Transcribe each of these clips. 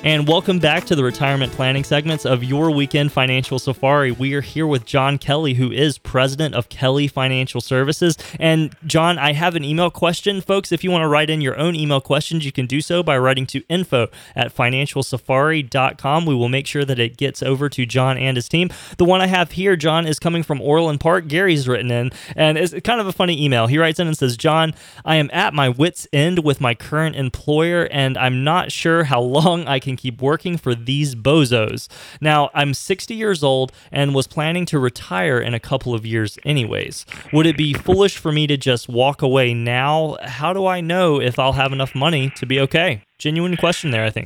And welcome back to the retirement planning segments of your weekend financial safari. We are here with John Kelly, who is president of Kelly Financial Services. And John, I have an email question. Folks, if you want to write in your own email questions, you can do so by writing to info@financialsafari.com. We will make sure that it gets over to John and his team. The one I have here, John, is coming from Orland Park. Gary's written in, and it's kind of a funny email. He writes in and says, John, I am at my wit's end with my current employer, and I'm not sure how long I can keep working for these bozos. Now, I'm 60 years old and was planning to retire in a couple of years anyways. Would it be foolish for me to just walk away now? How do I know if I'll have enough money to be okay? Genuine question there, I think.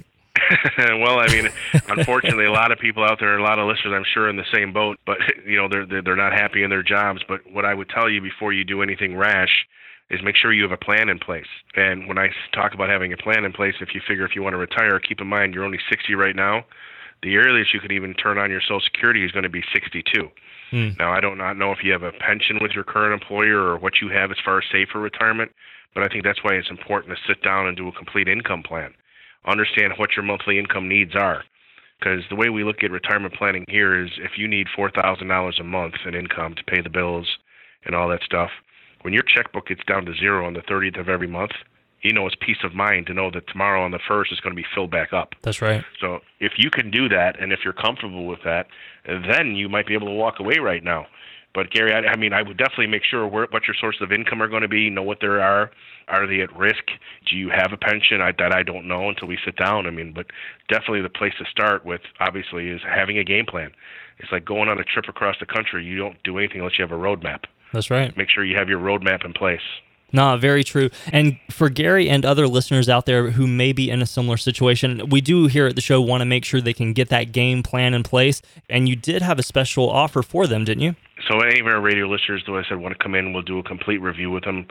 Well, I mean, unfortunately, a lot of people out there, a lot of listeners, I'm sure, in the same boat, but, you know, they're not happy in their jobs. But what I would tell you before you do anything rash is make sure you have a plan in place. And when I talk about having a plan in place, if you want to retire, keep in mind you're only 60 right now. The earliest you could even turn on your Social Security is going to be 62. Now, I do not know if you have a pension with your current employer or what you have as far as save for retirement, but I think that's why it's important to sit down and do a complete income plan. Understand what your monthly income needs are. Because the way we look at retirement planning here is if you need $4,000 a month in income to pay the bills and all that stuff, when your checkbook gets down to zero on the 30th of every month, you know, it's peace of mind to know that tomorrow on the 1st it's going to be filled back up. That's right. So if you can do that, and if you're comfortable with that, then you might be able to walk away right now. But Gary, I mean, I would definitely make sure what your sources of income are going to be, know what there are. Are they at risk? Do you have a pension? That I don't know until we sit down. I mean, but definitely the place to start with, obviously, is having a game plan. It's like going on a trip across the country. You don't do anything unless you have a roadmap. That's right. Make sure you have your roadmap in place. No, very true. And for Gary and other listeners out there who may be in a similar situation, we do here at the show want to make sure they can get that game plan in place. And you did have a special offer for them, didn't you? So any of our radio listeners, though, I said, want to come in, we'll do a complete review with them,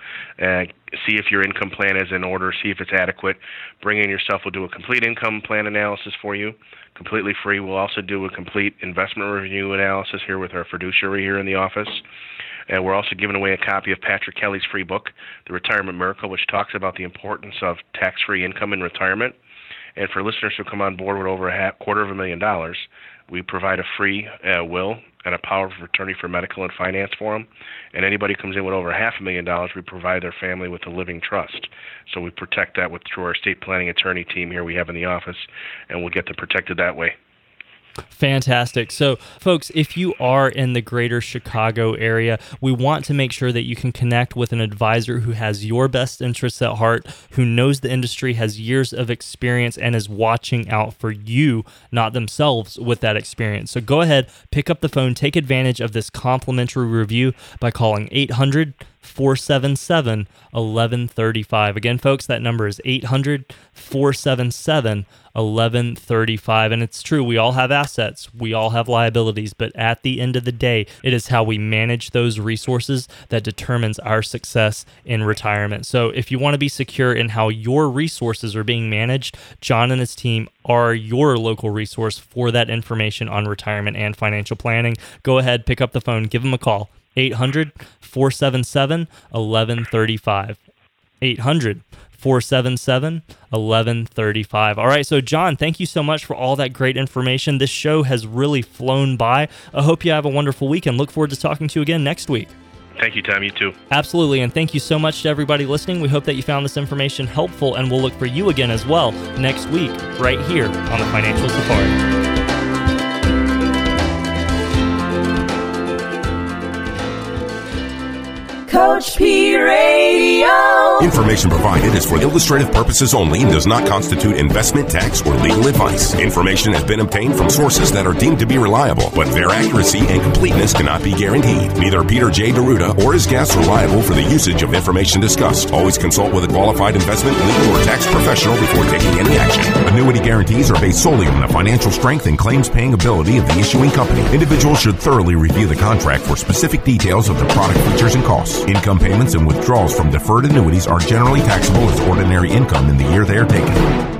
see if your income plan is in order, see if it's adequate. Bring in yourself. We'll do a complete income plan analysis for you, completely free. We'll also do a complete investment review analysis here with our fiduciary here in the office. And we're also giving away a copy of Patrick Kelly's free book, The Retirement Miracle, which talks about the importance of tax-free income in retirement. And for listeners who come on board with over $250,000, we provide a free will and a power of attorney for medical and finance for them. And anybody who comes in with over $500,000, we provide their family with a living trust. So we protect that through our estate planning attorney team here we have in the office, and we'll get them protected that way. Fantastic. So, folks, if you are in the greater Chicago area, we want to make sure that you can connect with an advisor who has your best interests at heart, who knows the industry, has years of experience, and is watching out for you, not themselves, with that experience. So go ahead, pick up the phone, take advantage of this complimentary review by calling 800-477-1135. Again, folks, that number is 800-477-1135. And it's true, we all have assets, we all have liabilities, but at the end of the day, it is how we manage those resources that determines our success in retirement. So if you want to be secure in how your resources are being managed, John and his team are your local resource for that information on retirement and financial planning. Go ahead, pick up the phone, give them a call. 800-477-1135. 800-477-1135. All right, so John, thank you so much for all that great information. This show has really flown by. I hope you have a wonderful week and look forward to talking to you again next week. Thank you, Tom. You too. Absolutely, and thank you so much to everybody listening. We hope that you found this information helpful, and we'll look for you again as well next week right here on the Financial Safari. Coach P Radio. Information provided is for illustrative purposes only and does not constitute investment, tax, or legal advice. Information has been obtained from sources that are deemed to be reliable, but their accuracy and completeness cannot be guaranteed. Neither Peter J. Deruta or his guests are liable for the usage of information discussed. Always consult with a qualified investment, legal, or tax professional before taking any action. Annuity guarantees are based solely on the financial strength and claims-paying ability of the issuing company. Individuals should thoroughly review the contract for specific details of the product features and costs. Income payments and withdrawals from deferred annuities are generally taxable as ordinary income in the year they are taken.